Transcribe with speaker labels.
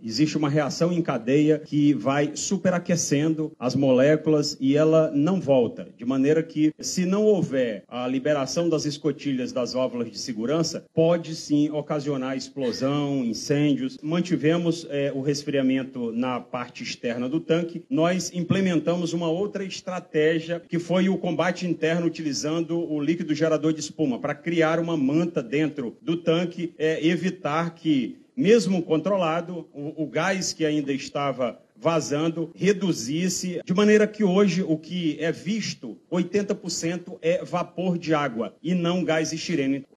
Speaker 1: existe uma reação em cadeia que vai superaquecendo as moléculas e ela não volta. De maneira que, se não houver a liberação das escotilhas das válvulas de segurança, pode sim ocasionar explosão, incêndios. Mantivemos o resfriamento na parte externa do tanque. Nós implementamos uma outra estratégia, que foi o combate interno utilizando o líquido gerador de espuma, para criar uma manta dentro do tanque, evitar que, mesmo controlado, o gás que ainda estava vazando reduzisse, de maneira que hoje o que é visto, 80% é vapor de água e não gás estireno.